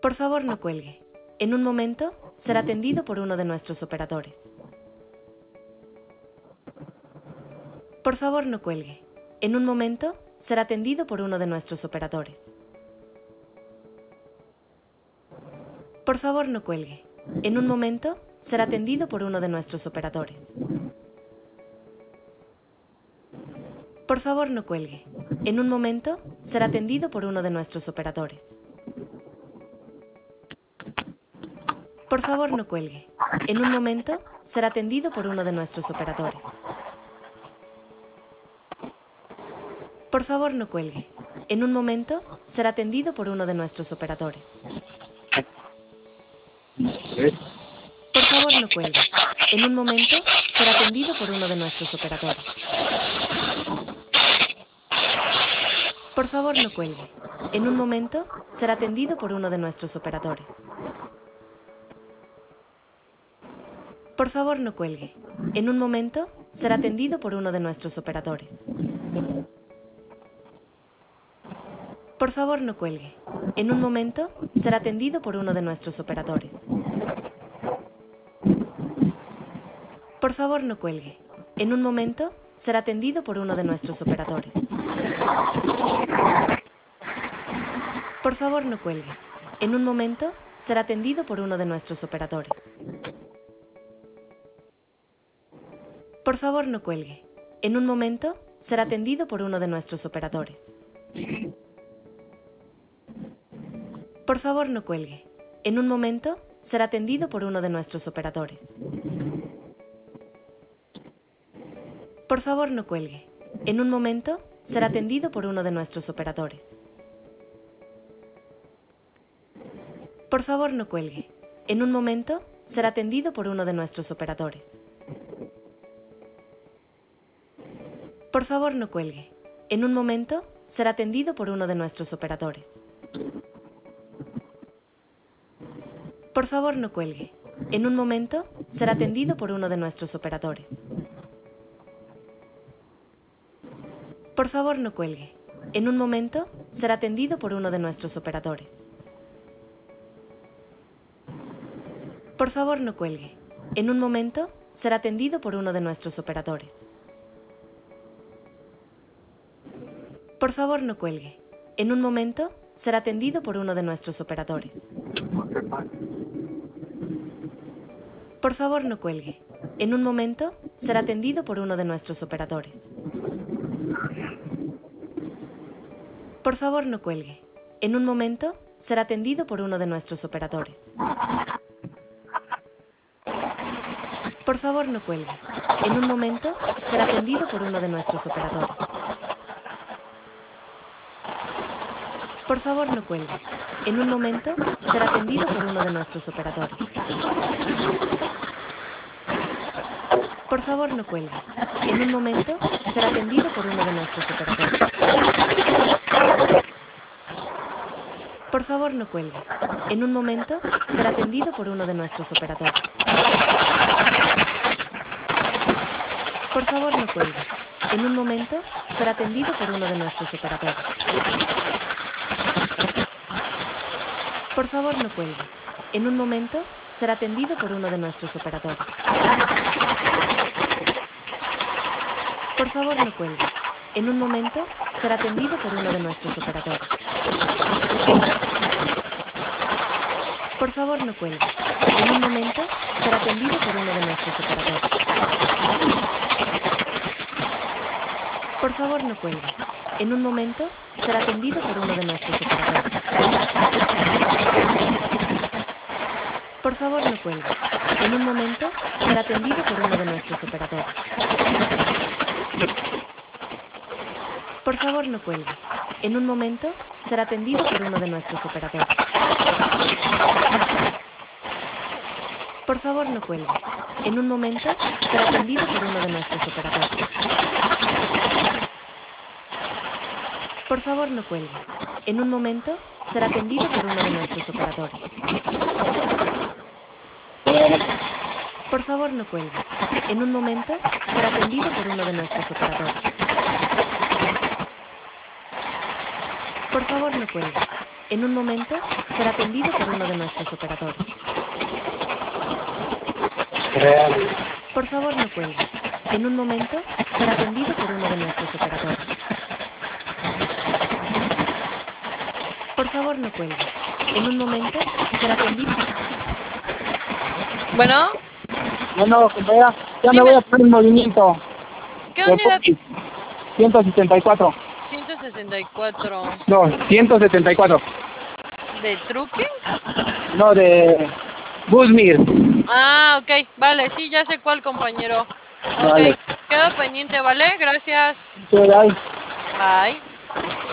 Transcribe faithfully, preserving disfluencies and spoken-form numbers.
Por favor, no cuelgue. En un momento, será atendido por uno de nuestros operadores. Por favor, no cuelgue. En un momento, será atendido por uno de nuestros operadores. Por favor, no cuelgue. En un momento, será atendido por uno de nuestros operadores. Por favor, no cuelgue. En un momento, será atendido por uno de nuestros operadores. Por favor, no cuelgue. En un momento, será atendido por uno de nuestros operadores. Por favor, no cuelgue. En un momento, será atendido por uno de nuestros operadores. Por favor, no cuelgue. En un momento, será atendido por uno de nuestros operadores. Por favor, no cuelgue. En un momento, será atendido por uno de nuestros operadores. Por favor, no cuelgue. En un momento, será atendido por uno de nuestros operadores. Por favor, no cuelgue. En un momento, será atendido por uno de nuestros operadores. Por favor, no cuelgue. En un momento, será atendido por uno de nuestros operadores. Por favor, no cuelgue. En un momento, será atendido por uno de nuestros operadores. Por favor, no cuelgue. En un momento, será atendido por uno de nuestros operadores. Por favor, no cuelgue. En un momento, será atendido por uno de nuestros operadores. Por favor, no cuelgue. En un momento, será atendido por uno de nuestros operadores. Por favor, no cuelgue. En un momento, será atendido por uno de nuestros operadores. Por favor, no cuelgue. En un momento, será atendido por uno de nuestros operadores. Por favor, no cuelgue. En un momento, será atendido por uno de nuestros operadores. Por favor, no cuelgue. En un momento, será atendido por uno de nuestros operadores. Por favor, no cuelgue. En un momento, será atendido por uno de nuestros operadores. Por favor, no cuelgue. En un momento, será atendido por uno de nuestros operadores. Por favor, no cuelgue. En un momento, será atendido por uno de nuestros operadores. Por favor, no cuelgue. En un momento, será atendido por uno de nuestros operadores. Por favor, no cuelgue. En un momento, será atendido por uno de nuestros operadores. Por favor, no cuelgue. En un momento, será atendido por uno de nuestros operadores. Por favor, no cuelgue. En un momento, será atendido por uno de nuestros operadores. Por favor, no cuelgue. En un momento, será atendido por uno de nuestros operadores. Por favor, no cuelgue. En un momento, será atendido por uno de nuestros operadores. Por favor, no cuelgue. En un momento, será atendido por uno de nuestros operadores. Por favor, no cuelgue. En un momento, será atendido por uno de nuestros operadores. Por favor, no cuelgue. En un momento, será atendido por uno de nuestros operadores. Por favor, no cuelgue. En un momento, será atendido por uno de nuestros operadores. Por favor, no cuelgue. En un momento, será atendido por uno de nuestros operadores. Por favor, no cuelgue. En un momento, será atendido por uno de nuestros operadores. Por favor, no cuelgue. En un momento, será atendido por uno de nuestros operadores. Por favor, no cuelgue. En un momento, será atendido por uno de nuestros operadores. Por favor, no cuelgue. En un momento, será atendido por uno de nuestros operadores. Por favor, no cuelgue. En un momento será atendido por uno de nuestros operadores. Real. Por favor, no cuelgue. En un momento será atendido por uno de nuestros operadores. Por favor, no cuelgue. En un momento será atendido. Bueno, Bueno, compañera, ya Dime. me voy a poner en movimiento. ¿qué unidad? ciento setenta y cuatro. ciento sesenta y cuatro. No, ciento setenta y cuatro. ¿De truque? No, de Busmir. Ah, ok, vale, sí, ya sé cuál, compañero. Ok, Vale. quedo pendiente, ¿vale? Gracias. ¿Qué hay? Bye.